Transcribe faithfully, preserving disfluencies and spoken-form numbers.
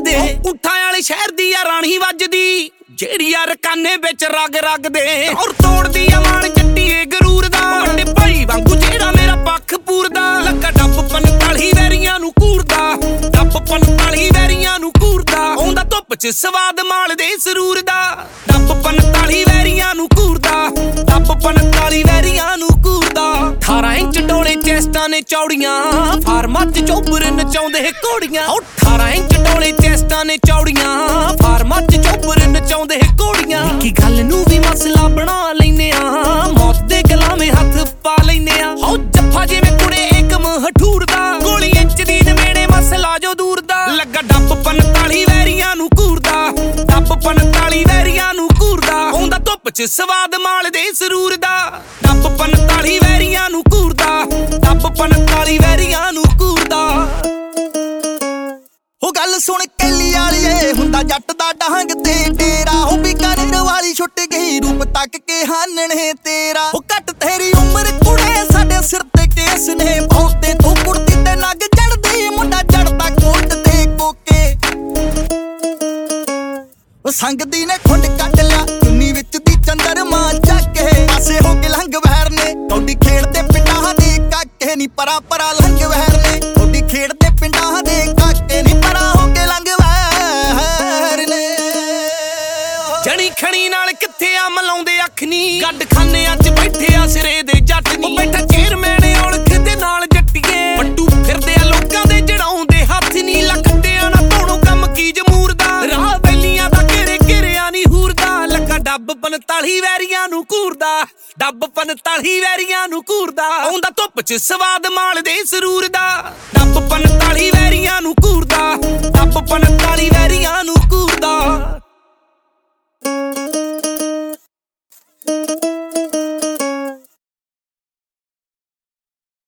ਦੇ ਉਠਾਂ ਵਾਲੇ ਸ਼ਹਿਰ ਦੀ ਆ ਰਾਣੀ ਵੱਜਦੀ, ਜਿਹੜੀ ਆ ਰਕਾਨੇ ਵਿੱਚ ਰਗ ਰਗ ਦੇ ਔਰ ਤੋੜਦੀ ਆ ਮਾਣ ਚੱਟੀਏ ਗਰੂਰ ਦਾ, ਵੱਡੇ ਭਾਈ ਵਾਂਗੂ ਜਿਹੜਾ ਮੇਰਾ ਪੱਖ ਪੂਰਦਾ। ਲੱਗਾ ਡੱਬ ਪੰਤਾਲੀ ਵੈਰੀਆਂ ਨੂੰ ਘੂਰਦਾ, ਡੱਬ ਪੰਤਾਲੀ ਵੈਰੀਆਂ ਨੂੰ ਘੂਰਦਾ, ਆਉਂਦਾ ਧੁੱਪ ਚ ਸਵਾਦ ਮਾਲ ਦੇ ਸਰੂਰ ਦਾ। ਡੱਬ ਪੰਤਾਲੀ ਵੈਰੀਆਂ ਨੂੰ ਘੂਰਦਾ, ਡੱਬ ਪੰਤਾਲੀ ਵੈਰੀਆਂ ਨੂੰ ਘੂਰਦਾ। ਅਠਾਰਾਂ ਇੰਚ ਡੋਲੇ ਚੈਸਟਾਂ ਨੇ ਚੌੜੀਆਂ, ਫਾਰਮਾਂ ਚ ਚੋਬਰ ਨਚਾਉਂਦੇ ਘੋੜੀਆਂ। ਅਠਾਰਾਂ ਇੰਚ ਡੋਲੇ ਚੈਸਟਾਂ ਨੇ ਚੌੜੀਆਂ, ਫਾਰਮਾਂ ਚ ਚੋਬਰ ਨਚਾਉਂਦੇ ਘੋੜੀਆਂ। ਕੀ ਗੱਲ ਨੂੰ ਵੀ ਮਸਲਾ ਬਣਾ ਲੈਨੇ ਆ, ਮੌਤ ਦੇ ਗਲਾਵੇਂ ਹੱਥ ਪਾ ਲੈਨੇ ਆ। ਹੋ ਜੱਫਾ ਜਿਵੇਂ ਕੁੜੇ ਏਕਮ ਹਠੂਰ ਦਾ, ਗੋਲੀ ਇੰਚ ਦੀ ਨਵੇੜੇ ਮਸਲਾ ਜੋ ਦੂਰ ਦਾ। ਲੱਗਾ ਡੱਬ ਪੰਤਾਲੀ ਵੈਰੀਆਂ ਨੂੰ ਘੂਰਦਾ, ਡੱਬ ਪੰਤਾਲੀ ਵੈਰੀਆਂ ਨੂੰ ਘੂਰਦਾ, ਆਉਂਦਾ ਧੁੱਪ ਚ ਸਵਾਦ ਮਾਲ ਦੇ ਸਰੂਰ ਦਾ। ਡੱਬ ਪੰਤਾਲੀ ਵੈਰੀਆਂ ਨੂੰ ਘੂਰਦਾ, ਡੱਬ ਪੰਤਾਲੀ ਵੈਰੀਆਂ ਨੂੰ ਘੂਰਦਾ। ਉਹ ਗੱਲ ਸੁਣ ਕੈਲੀ ਵਾਲੀਏ, ਹੁੰਦਾ ਜੱਟ ਦਾ ਡਾਂਗ ਤੇ ਡੇਰਾ। ਉਹ ਵੀ ਕਰਨ ਵਾਲੀ ਛੁੱਟ ਗਈ, ਰੂਪ ਤੱਕ ਕੇ ਹਾਨਣੇ ਤੇਰਾ। ਉਹ ਘੱਟ ਤੇਰੀ ਉਮਰ ਕੁੜੇ, ਸਾਡੇ ਸਿਰ ਤੇ ਕੇਸ ਨੇ ਬਹੁਤੇ। ਤੂੰ ਕੁੜਤੀ ਤੇ ਨੱਗ ਚੜਦੀ, ਮੁੰਡਾ ਚੜਦਾ ਕੋਟ ਤੇ ਕੋਕੇ। ਉਹ ਸੰਗਦੀ ਨੇ ਖੁੰਡ ਕੱਢ ਲਿਆ, ਚੁੰਨੀ ਵਿੱਚ ਦੀ ਚੰਦਰਮਾ ਚੱਕ ਕੇ। ਪਾਸੇ ਹੋ ਕੇ ਲੰਘ ਵਹਿਰ ਨੇ, ਕੌਡੀ ਖੇਡਦੇ ਪਿੰਡਾਂ ਦੇ ਕਾਕੇ ਨੀ। ਪਰਾਂ ਪਰਾਂ ਲੰਘ ਵਹਿਰ ਨੇ, ਕੌਡੀ ਖੇਡਦੇ ਪਿੰਡਾਂ ਦੇ ਕਾਕੇ ਨੀ। ਪਰਾਂ ਹੋ ਕੇ ਲੰਘ ਵਹਿਰ ਨੇ। ਜਣੀ ਖਣੀ ਨਾਲ ਕਿੱਥੇ ਆ ਮਲਾਉਂਦੇ ਅੱਖ ਨੀ, ਗੱਡ ਖਾਨਿਆਂ ਚ ਬੈਠੇ ਆ ਸਿਰੇ ਦੇ ਜੱਟ ਨੀ। ਉਹ ਬੈਠਾ ਚੇਅਰਮੈਨ ਔਲਖ ਦੇ ਨਾਲ ਜੱਟੀਏ, ਵੱਟੂ ਫਿਰਦੇ ਆ ਲੋਕਾਂ ਦੇ ਜੜਾਉਂਦੇ ਹੱਥ ਨੀ। ਲੱਕੜਿਆਂ ਨਾ ਧੋਣੋ ਕੰਮ ਕੀ ਜਮੂਰ ਦਾ, ਰਾਹ ਬੈਲੀਆਂ ਦਾ ਘੇਰੇ ਘੇਰਿਆ ਨੀ ਹੂਰਦਾ। ਲੱਗਾ ਡੱਬ ਪੰਤਾਲੀ ਵੈਰੀਆਂ ਨੂੰ ਘੂਰਦਾ, ਡੱਬ ਪੰਤਾਲੀ ਵੈਰੀਆਂ ਨੂੰ ਘੂਰਦਾ, ਆਉਂਦਾ ਧੁੱਪ ਚ ਸਵਾਦ ਮਾਲ ਦੇ ਸਰੂਰ ਦਾ। ਡੱਬ